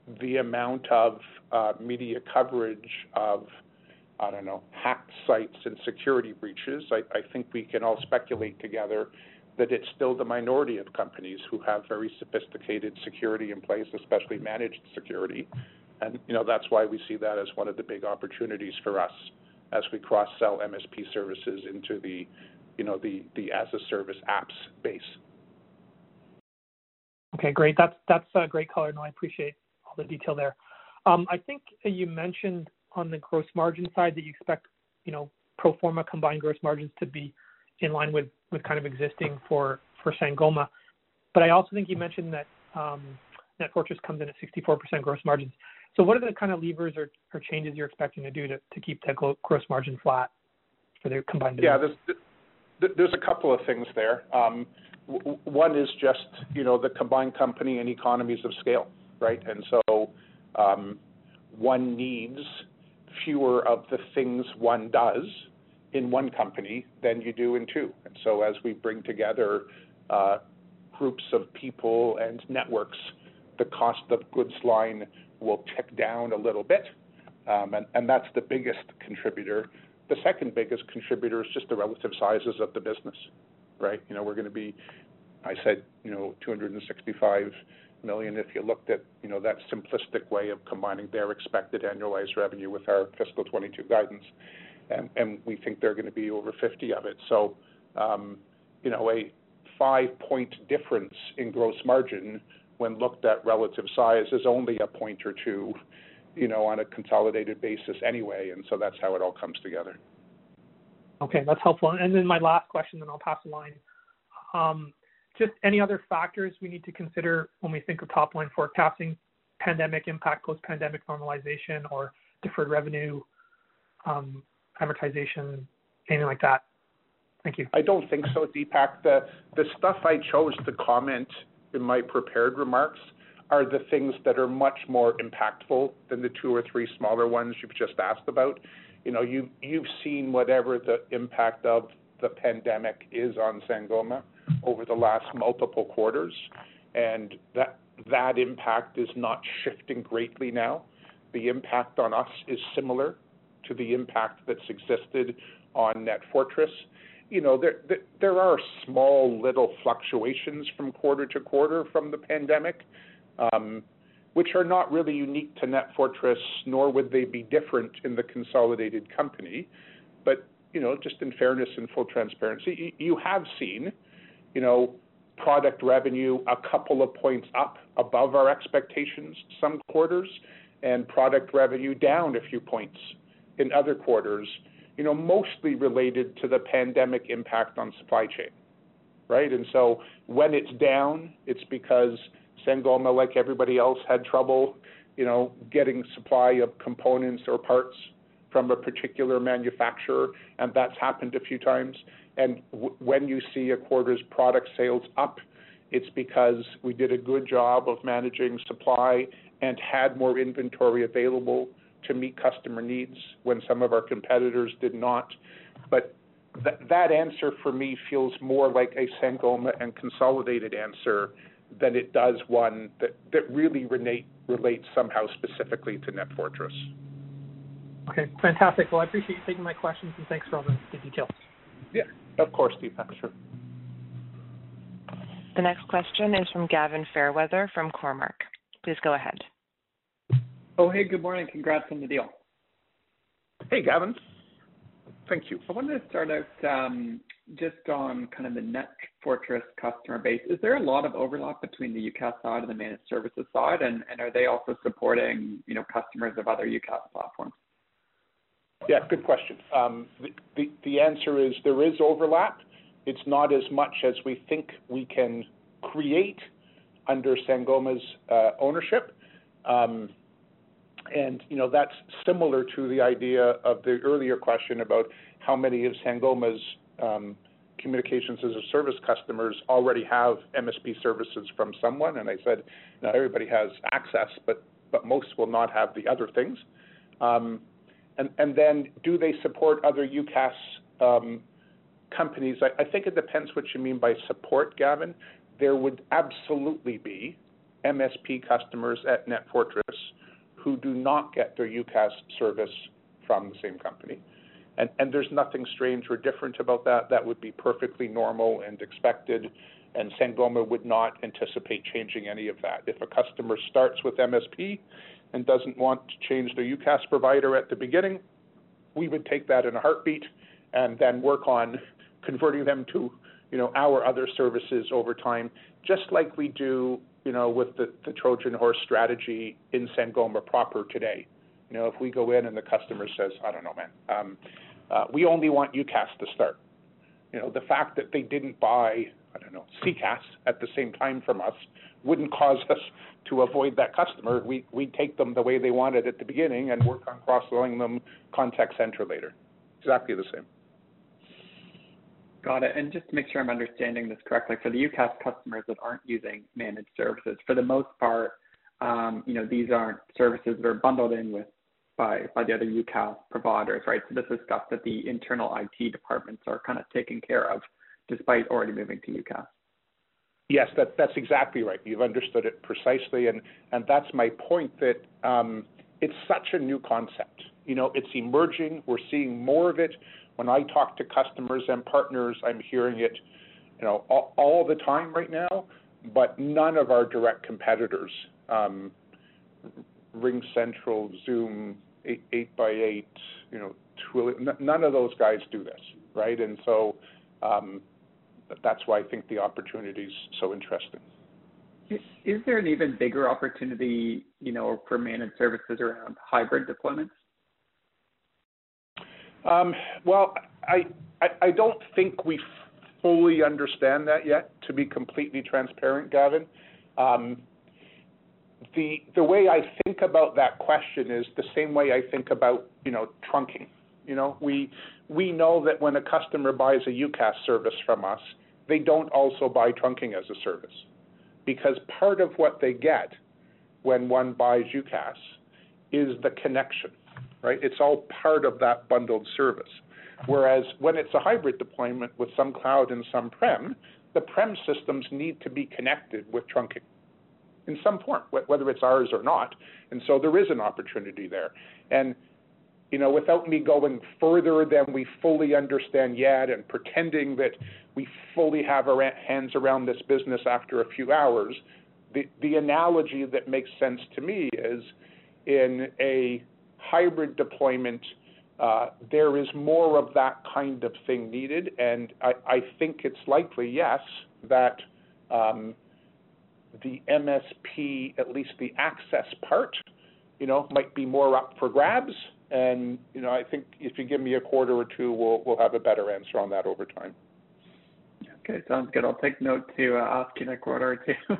Speaker 3: the amount of uh, media coverage of, I don't know, hacked sites and security breaches, I, I think we can all speculate together that it's still the minority of companies who have very sophisticated security in place, especially managed security. And, you know, that's why we see that as one of the big opportunities for us as we cross-sell M S P services into the, you know, the, the as-a-service apps base.
Speaker 5: Okay, great. That's that's a great color. No, I appreciate all the detail there. Um, I think you mentioned on the gross margin side that you expect, you know, pro forma combined gross margins to be in line with, with kind of existing for, for Sangoma. But I also think you mentioned that um, NetFortris comes in at sixty-four percent gross margins. So what are the kind of levers or, or changes you're expecting to do to, to keep that gross margin flat for the combined business?
Speaker 3: Yeah, there's, there's a couple of things there. Um, w- one is just, you know, the combined company and economies of scale, right? And so um, one needs fewer of the things one does in one company than you do in two. And so as we bring together uh, groups of people and networks, the cost of goods line will tick down a little bit, um, and, and that's the biggest contributor. The second biggest contributor is just the relative sizes of the business, right? You know, we're going to be, I said, you know, two hundred sixty-five million if you looked at, you know, that simplistic way of combining their expected annualized revenue with our fiscal twenty-two guidance. And, and we think they're going to be over fifty of it. So, um, you know, a five-point difference in gross margin when looked at relative size is only a point or two, you know, on a consolidated basis anyway. And so that's how it all comes together.
Speaker 5: Okay, that's helpful. And then my last question, then I'll pass the line. Um, just any other factors we need to consider when we think of top-line forecasting, pandemic impact, post-pandemic normalization, or deferred revenue, um, amortization, anything like that? Thank you.
Speaker 3: I don't think so, Deepak. The, the stuff I chose to comment in my prepared remarks are the things that are much more impactful than the two or three smaller ones you've just asked about. You know, you, you've seen whatever the impact of the pandemic is on Sangoma over the last multiple quarters, and that that impact is not shifting greatly now. The impact on us is similar to the impact that's existed on NetFortris. You know, there, there there are small little fluctuations from quarter to quarter from the pandemic, um, which are not really unique to NetFortris, nor would they be different in the consolidated company. But, you know, just in fairness and full transparency, you, you have seen, you know, product revenue a couple of points up above our expectations some quarters, and product revenue down a few points in other quarters, you know, mostly related to the pandemic impact on supply chain, right? And so when it's down, it's because Sangoma, like everybody else, had trouble, you know, getting supply of components or parts from a particular manufacturer, and that's happened a few times. And w- when you see a quarter's product sales up, it's because we did a good job of managing supply and had more inventory available to meet customer needs when some of our competitors did not. But th- that answer for me feels more like a Sangoma and consolidated answer than it does one that, that really relate, relates somehow specifically to NetFortris.
Speaker 5: Okay, fantastic. Well, I appreciate you taking my questions, and thanks for all the, the details.
Speaker 3: Yeah, of course, Deepak, sure.
Speaker 1: The next question is from Gavin Fairweather from Cormark. Please go ahead.
Speaker 6: Oh, hey, good morning. Congrats on the deal.
Speaker 3: Hey, Gavin. Thank you.
Speaker 6: I wanted to start out um, just on kind of the NetFortris customer base. Is there a lot of overlap between the UCaaS side and the managed services side, and, and are they also supporting, you know, customers of other UCaaS platforms?
Speaker 3: Yeah, good question. Um, the, the, the answer is there is overlap. It's not as much as we think we can create under Sangoma's uh, ownership. Um, and, you know, that's similar to the idea of the earlier question about how many of Sangoma's um, communications as a service customers already have M S P services from someone. And I said, not everybody has access, but, but most will not have the other things. Um, and, and then do they support other UCaaS um, companies? I, I think it depends what you mean by support, Gavin. There would absolutely be M S P customers at NetFortris who do not get their UCaaS service from the same company. And, and there's nothing strange or different about that. That would be perfectly normal and expected, and Sangoma would not anticipate changing any of that. If a customer starts with M S P and doesn't want to change their UCaaS provider at the beginning, we would take that in a heartbeat and then work on converting them to, you know, our other services over time, just like we do, you know, with the, the Trojan horse strategy in Sangoma proper today. You know, if we go in and the customer says, I don't know, man, um, uh, we only want UCaaS to start. You know, the fact that they didn't buy, I don't know, C CaaS at the same time from us wouldn't cause us to avoid that customer. We we take them the way they wanted at the beginning and work on cross-selling them contact center later. Exactly the same.
Speaker 6: Got it. And just to make sure I'm understanding this correctly, for the UCaaS customers that aren't using managed services, for the most part, um, you know, these aren't services that are bundled in with by, by the other UCaaS providers, right? So this is stuff that the internal I T departments are kind of taking care of, despite already moving to UCaaS.
Speaker 3: Yes, that, that's exactly right. You've understood it precisely, and, and that's my point, that um, it's such a new concept. You know, it's emerging. We're seeing more of it. When I talk to customers and partners, I'm hearing it, you know, all, all the time right now, but none of our direct competitors, um, RingCentral, Zoom, eight, eight by eight, you know, Twilio, n- none of those guys do this, right? And so um, that's why I think the opportunity is so interesting.
Speaker 6: Is there an even bigger opportunity, you know, for managed services around hybrid deployments?
Speaker 3: Um, well, I, I I don't think we fully understand that yet, to be completely transparent, Gavin. Um, the the way I think about that question is the same way I think about, you know, trunking. You know, we we know that when a customer buys a UCaaS service from us, they don't also buy trunking as a service, because part of what they get when one buys UCaaS is the connection, right? It's all part of that bundled service. Whereas when it's a hybrid deployment with some cloud and some prem, the prem systems need to be connected with trunking in some form, whether it's ours or not. And so there is an opportunity there. And, you know, without me going further than we fully understand yet and pretending that we fully have our hands around this business after a few hours, the, the analogy that makes sense to me is in a hybrid deployment, uh, there is more of that kind of thing needed. And I, I think it's likely, yes, that um, the M S P, at least the access part, you know, might be more up for grabs. And, you know, I think if you give me a quarter or two, we'll we'll have a better answer on that over time.
Speaker 6: Okay, sounds good. I'll take note to uh, ask in a quarter or two.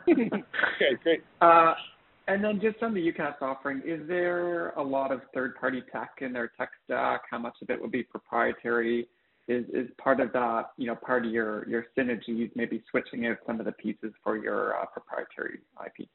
Speaker 3: Okay, great.
Speaker 6: Uh, and then just on the UCaaS offering, is there a lot of third-party tech in their tech stack? How much of it would be proprietary? Is is part of that, you know, part of your, your synergies, maybe switching out some of the pieces for your uh, proprietary I P?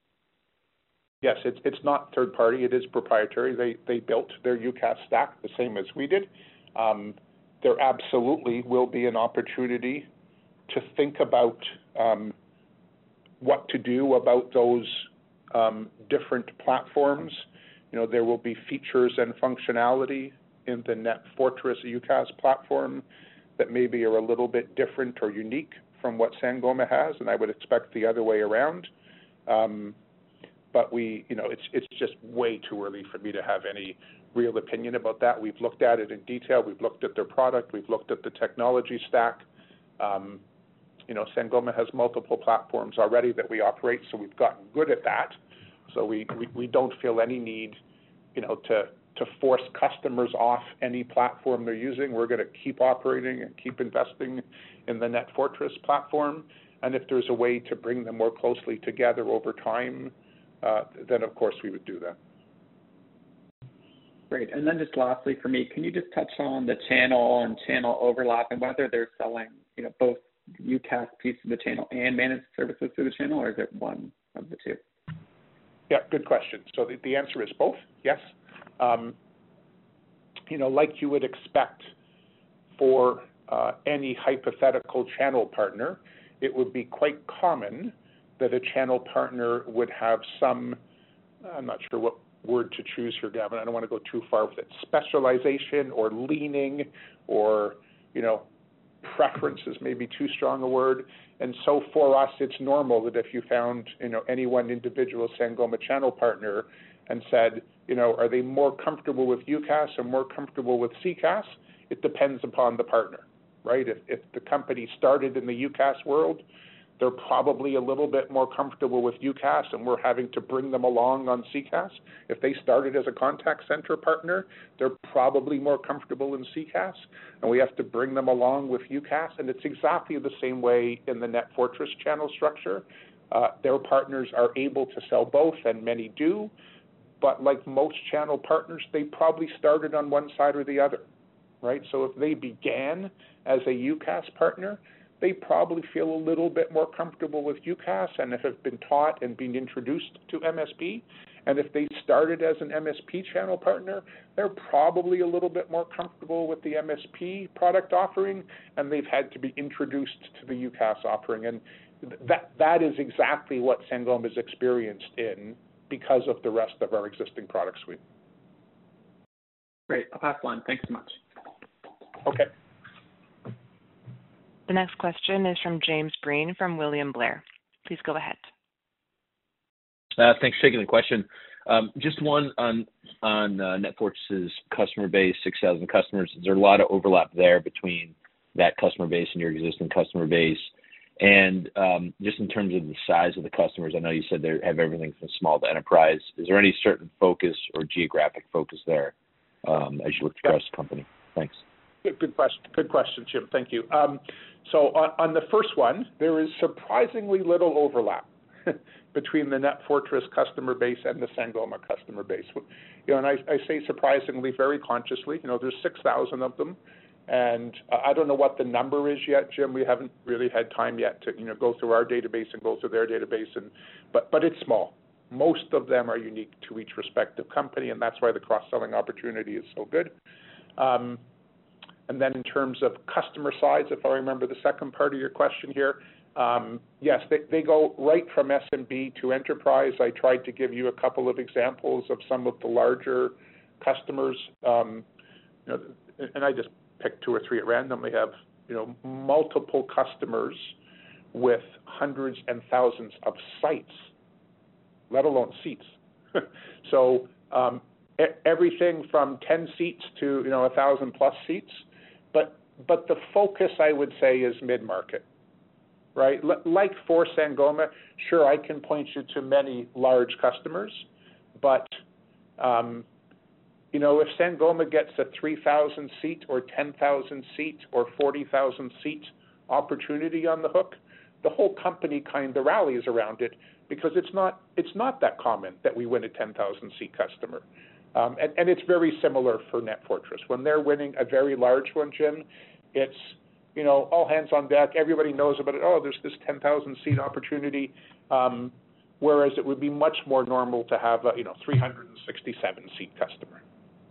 Speaker 3: Yes, it's it's not third party. It is proprietary. They they built their UCaaS stack the same as we did. Um, there absolutely will be an opportunity to think about um, what to do about those um, different platforms. You know, there will be features and functionality in the NetFortris UCaaS platform that maybe are a little bit different or unique from what Sangoma has, and I would expect the other way around. Um, But we, you know, it's it's just way too early for me to have any real opinion about that. We've looked at it in detail. We've looked at their product. We've looked at the technology stack. Um, you know, Sangoma has multiple platforms already that we operate, so we've gotten good at that. So we, we, we don't feel any need, you know, to to force customers off any platform they're using. We're going to keep operating and keep investing in the NetFortris platform. And if there's a way to bring them more closely together over time, Uh, then of course we would do that.
Speaker 6: Great. And then just lastly for me, can you just touch on the channel and channel overlap and whether they're selling, you know, both UCaaS piece of the channel and managed services through the channel, or is it one of the two?
Speaker 3: Yeah, good question. So the, the answer is both, yes. Um, you know, like you would expect for uh, any hypothetical channel partner, it would be quite common that a channel partner would have some, I'm not sure what word to choose here, Gavin. I don't want to go too far with it. Specialization or leaning or, you know, preference is maybe too strong a word. And so for us, it's normal that if you found, you know, any one individual Sangoma channel partner and said, you know, are they more comfortable with U C A S or more comfortable with C C A S? It depends upon the partner, right? If, if the company started in the U C A S world, they're probably a little bit more comfortable with U C A S, and we're having to bring them along on C C A S. If they started as a contact center partner, they're probably more comfortable in C C A S, and we have to bring them along with U C A S. And it's exactly the same way in the NetFortris channel structure. Uh, their partners are able to sell both, and many do. But like most channel partners, they probably started on one side or the other, right? So if they began as a U C A S partner, they probably feel a little bit more comfortable with U C A S and if have been taught and been introduced to M S P. And if they started as an M S P channel partner, they're probably a little bit more comfortable with the M S P product offering, and they've had to be introduced to the U C A S offering. And that that is exactly what Sangoma is experienced in because of the rest of our existing product suite.
Speaker 6: Great. I'll pass the line. Thanks so much.
Speaker 3: Okay.
Speaker 1: The next question is from James Breen from William Blair. Please go ahead.
Speaker 7: Uh, thanks for taking the question. Um, just one on on uh, NetFortris's customer base, six thousand customers. Is there a lot of overlap there between that customer base and your existing customer base? And um, just in terms of the size of the customers, I know you said they have everything from small to enterprise. Is there any certain focus or geographic focus there um, as you look across the company? Thanks.
Speaker 3: Good, good question. Good question, Jim. Thank you. Um, so on, on the first one, there is surprisingly little overlap between the NetFortris customer base and the Sangoma customer base. You know, and I, I say surprisingly very consciously. You know, there's six thousand of them, and uh, I don't know what the number is yet, Jim. We haven't really had time yet to, you know, go through our database and go through their database, and but but it's small. Most of them are unique to each respective company, and that's why the cross-selling opportunity is so good. Um, And then in terms of customer size, if I remember the second part of your question here, um, yes, they, they go right from S M B to enterprise. I tried to give you a couple of examples of some of the larger customers, um, you know, and I just picked two or three at random. We have, you know, multiple customers with hundreds and thousands of sites, let alone seats. so um, e- everything from ten seats to, you know, a thousand plus seats. But but the focus, I would say, is mid-market, right? L- like for Sangoma, sure, I can point you to many large customers, but, um, you know, if Sangoma gets a three thousand seat or ten thousand seat or forty thousand seat opportunity on the hook, the whole company kind of rallies around it because it's not it's not that common that we win a ten thousand seat customer. Um, and, and it's very similar for NetFortris. When they're winning a very large one, Jim, it's, you know, all hands on deck. Everybody knows about it. Oh, there's this ten thousand seat opportunity. Um, whereas it would be much more normal to have a, you know, three hundred sixty-seven seat customer.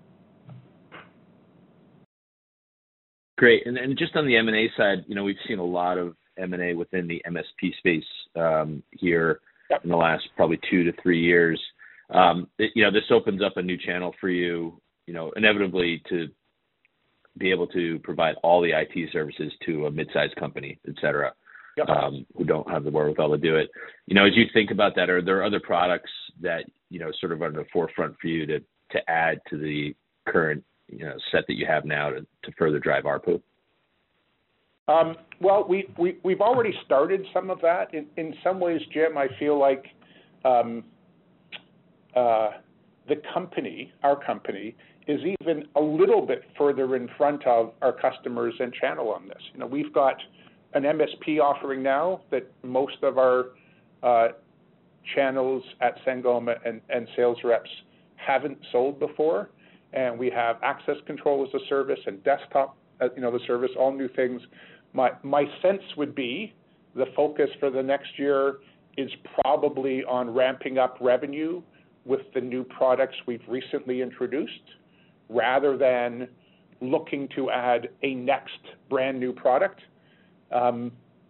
Speaker 7: Great. And, and just on the M and A side, you know, we've seen a lot of M and A within the M S P space um, here yep. in the last probably two to three years. Um, it, you know, this opens up a new channel for you, you know, inevitably to be able to provide all the I T services to a mid-sized company, et cetera, yep. um, who don't have the wherewithal to do it. You know, as you think about that, are there other products that, you know, sort of are in the forefront for you to, to add to the current, you know, set that you have now to, to further drive A R P U?
Speaker 3: Um, well, we, we, we've already started some of that. In, in some ways, Jim, I feel like um, Uh, the company, our company, is even a little bit further in front of our customers and channel on this. You know, we've got an M S P offering now that most of our uh, channels at Sangoma and, and sales reps haven't sold before, and we have access control as a service and desktop, uh, you know, the service, all new things. My my sense would be the focus for the next year is probably on ramping up revenue with the new products we've recently introduced, rather than looking to add a next brand new product. Um,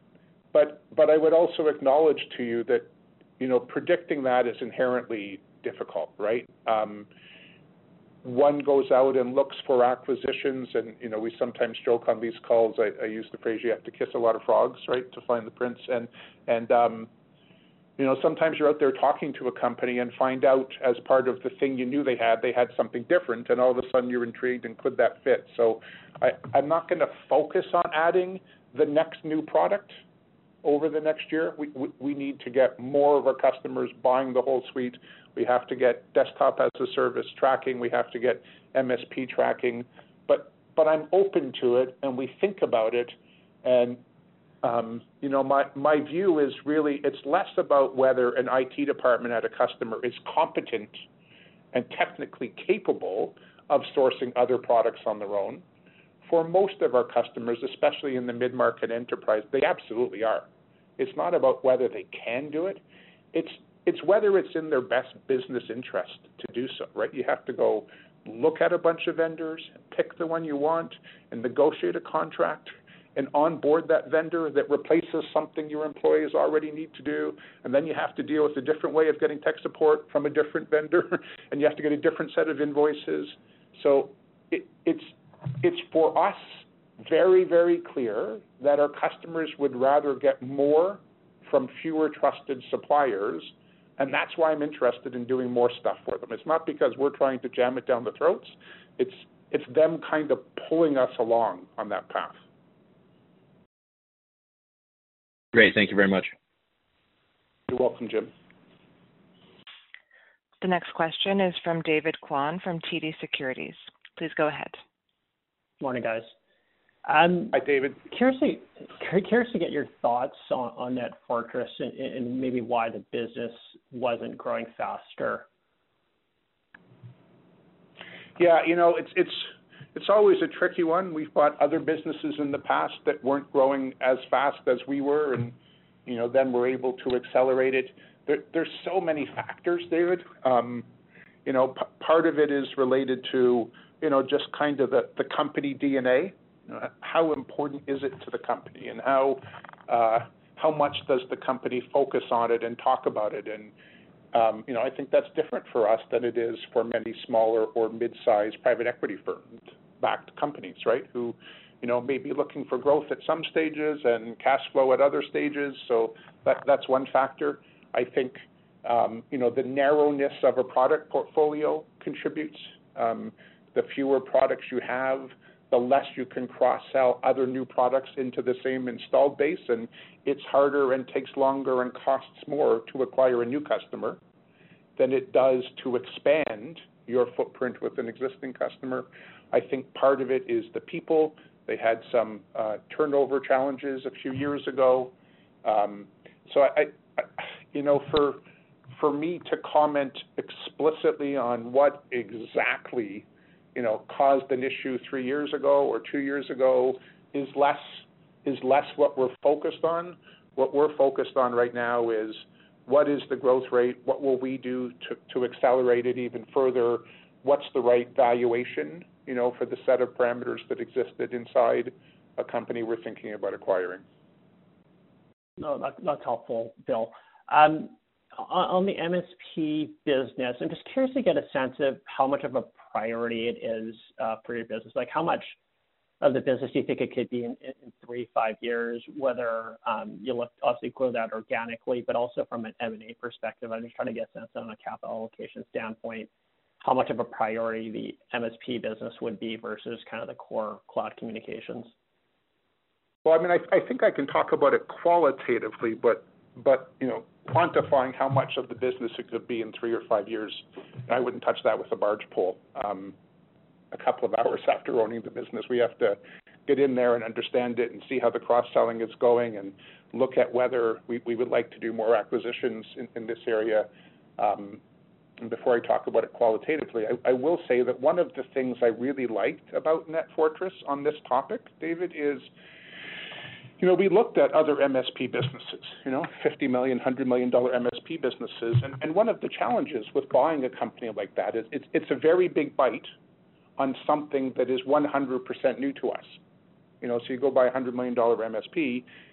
Speaker 3: but but I would also acknowledge to you that, you know, predicting that is inherently difficult, right? Um, one goes out and looks for acquisitions, and, you know, we sometimes joke on these calls, I, I use the phrase, you have to kiss a lot of frogs, right, to find the prince. And, and um, you know, sometimes you're out there talking to a company and find out as part of the thing you knew they had, they had something different, and all of a sudden you're intrigued and could that fit? So I, I'm not going to focus on adding the next new product over the next year. We, we, we need to get more of our customers buying the whole suite. We have to get desktop as a service tracking. We have to get M S P tracking. But but I'm open to it, and we think about it. And um, you know, my my view is really it's less about whether an I T department at a customer is competent and technically capable of sourcing other products on their own. For most of our customers, especially in the mid-market enterprise, they absolutely are. It's not about whether they can do it. It's it's whether it's in their best business interest to do so, right? You have to go look at a bunch of vendors, pick the one you want, and negotiate a contract and onboard that vendor that replaces something your employees already need to do. And then you have to deal with a different way of getting tech support from a different vendor, and you have to get a different set of invoices. So it, it's it's for us very, very clear that our customers would rather get more from fewer trusted suppliers, and that's why I'm interested in doing more stuff for them. It's not because we're trying to jam it down the throats. It's it's them kind of pulling us along on that path.
Speaker 7: Great. Thank you very much.
Speaker 3: You're welcome, Jim.
Speaker 1: The next question is from David Kwan from T D Securities. Please go ahead.
Speaker 8: Morning, guys. Um,
Speaker 3: Hi, David.
Speaker 8: Curious to, curious to get your thoughts on, on NetFortris and, and maybe why the business wasn't growing faster.
Speaker 3: Yeah, you know, it's it's it's always a tricky one. We've bought other businesses in the past that weren't growing as fast as we were, and you know, then we're able to accelerate it. There, there's so many factors, David. Um, you know, p- part of it is related to you know just kind of the, the company D N A. You know, how important is it to the company, and how uh, how much does the company focus on it and talk about it? And um, you know, I think that's different for us than it is for many smaller or mid-sized private equity firm-backed companies, right? Who, you know, may be looking for growth at some stages and cash flow at other stages. So that that's one factor. I think um, you know the narrowness of a product portfolio contributes. Um, the fewer products you have, the less you can cross-sell other new products into the same installed base, and it's harder and takes longer and costs more to acquire a new customer than it does to expand your footprint with an existing customer. I think part of it is the people. They had some uh, turnover challenges a few years ago. Um, so, I, I, you know, for for me to comment explicitly on what exactly you know, caused an issue three years ago or two years ago is less is less what we're focused on. What we're focused on right now is what is the growth rate? What will we do to, to accelerate it even further? What's the right valuation, you know, for the set of parameters that existed inside a company we're thinking about acquiring?
Speaker 8: No, that, that's helpful, Bill. Um, on, on the M S P business, I'm just curious to get a sense of how much of a priority it is uh, for your business. Like, how much of the business do you think it could be in, in three, five years? Whether um, you look obviously grow that organically, but also from an M and A perspective. I'm just trying to get a sense on a capital allocation standpoint, how much of a priority the M S P business would be versus kind of the core cloud communications.
Speaker 3: Well, I mean, I, I think I can talk about it qualitatively, but but you know, quantifying how much of the business it could be in three or five years, I wouldn't touch that with a barge pole. Um, a couple of hours after owning the business, we have to get in there and understand it and see how the cross-selling is going and look at whether we, we would like to do more acquisitions in, in this area. Um, and before I talk about it qualitatively, I, I will say that one of the things I really liked about NetFortris on this topic, David, is You know, we looked at other M S P businesses, you know, fifty million dollars, one hundred million dollars M S P businesses, and, and one of the challenges with buying a company like that is it's, it's a very big bite on something that is one hundred percent new to us. You know, so you go buy a one hundred million dollars M S P,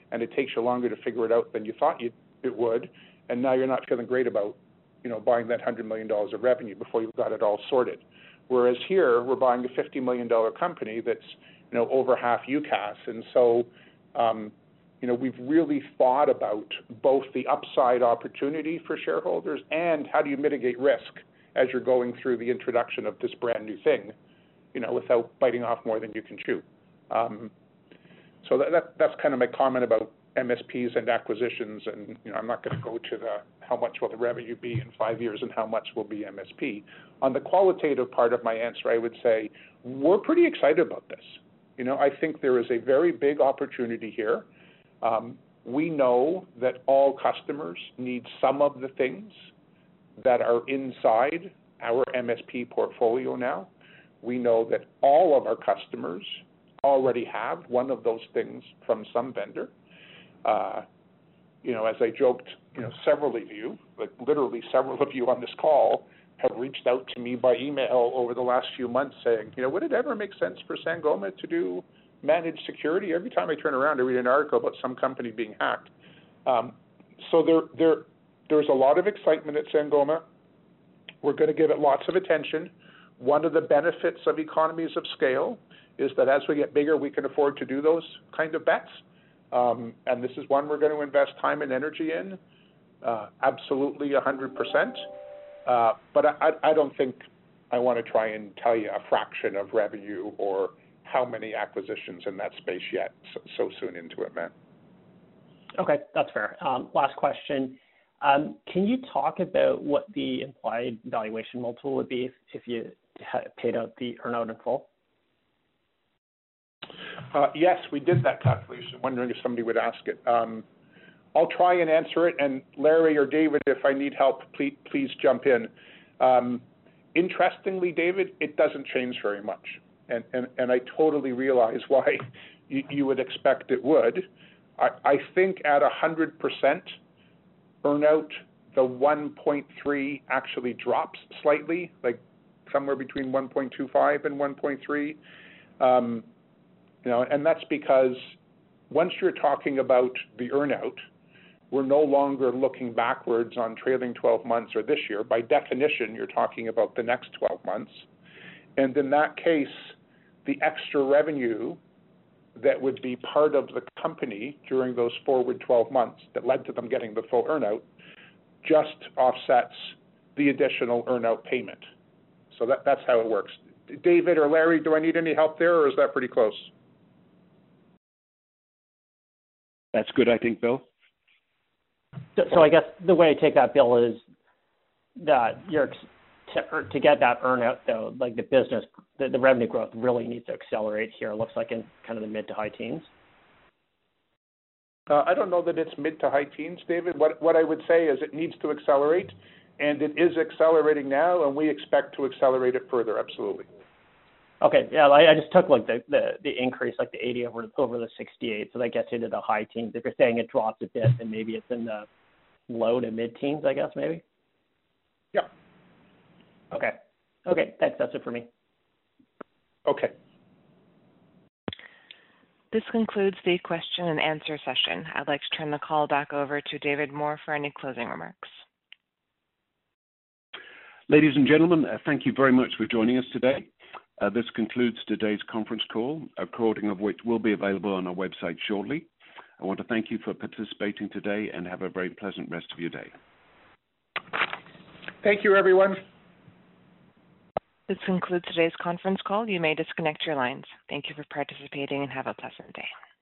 Speaker 3: and it takes you longer to figure it out than you thought you, it would, and now you're not feeling great about, you know, buying that one hundred million dollars of revenue before you've got it all sorted. Whereas here, we're buying a fifty million dollars company that's, you know, over half U C A S, and so, um, you know, we've really thought about both the upside opportunity for shareholders and how do you mitigate risk as you're going through the introduction of this brand new thing, you know, without biting off more than you can chew. Um, so that, that, that's kind of my comment about M S Ps and acquisitions, and you know, I'm not going to go to the how much will the revenue be in five years and how much will be M S P. On the qualitative part of my answer, I would say we're pretty excited about this. You know, I think there is a very big opportunity here. Um, we know that all customers need some of the things that are inside our M S P portfolio now. We know that all of our customers already have one of those things from some vendor. Uh, you know, as I joked, you know, several of you, like literally several of you on this call, have reached out to me by email over the last few months saying, you know, would it ever make sense for Sangoma to do managed security? Every time I turn around, I read an article about some company being hacked. Um, so there, there, there's a lot of excitement at Sangoma. We're going to give it lots of attention. One of the benefits of economies of scale is that as we get bigger, we can afford to do those kind of bets. Um, and this is one we're going to invest time and energy in, uh, absolutely one hundred percent. Uh, but I, I don't think I want to try and tell you a fraction of revenue or how many acquisitions in that space yet, so, so soon into it, man.
Speaker 8: Okay, that's fair. Um, last question. Um, can you talk about what the implied valuation multiple would be if, if you paid out the earnout in full?
Speaker 3: Uh, yes, we did that calculation, wondering if somebody would ask it. Um, I'll try and answer it, and Larry or David, if I need help, please, please jump in. Um, interestingly, David, it doesn't change very much, and, and, and I totally realize why you, you would expect it would. I, I think at one hundred percent earnout, the one point three actually drops slightly, like somewhere between one point two five and one point three. Um, You know, and that's because once you're talking about the earnout, we're no longer looking backwards on trailing twelve months or this year. By definition, you're talking about the next twelve months. And in that case, the extra revenue that would be part of the company during those forward twelve months that led to them getting the full earnout just offsets the additional earnout payment. So that, that's how it works. David or Larry, do I need any help there, or is that pretty close?
Speaker 2: That's good, I think, Bill.
Speaker 8: So, so I guess the way I take that, Bill, is that you're to, to get that earnout, though, like the business, the, the revenue growth really needs to accelerate here. It looks like in kind of the mid to high teens.
Speaker 3: Uh, I don't know that it's mid to high teens, David. What what I would say is it needs to accelerate, and it is accelerating now, and we expect to accelerate it further. Absolutely.
Speaker 8: Okay, yeah, I, I just took like the, the, the increase, like the eighty over over the sixty-eight, so that gets into the high teens. If you're saying it drops a bit, then maybe it's in the low to mid teens, I guess, maybe.
Speaker 3: Yeah.
Speaker 8: Okay. Okay, thanks. That's it for me.
Speaker 3: Okay.
Speaker 1: This concludes the question and answer session. I'd like to turn the call back over to David Moore for any closing remarks.
Speaker 2: Ladies and gentlemen, uh, thank you very much for joining us today. Uh, this concludes today's conference call, a recording of which will be available on our website shortly. I want to thank you for participating today and have a very pleasant rest of your day.
Speaker 3: Thank you, everyone.
Speaker 1: This concludes today's conference call. You may disconnect your lines. Thank you for participating and have a pleasant day.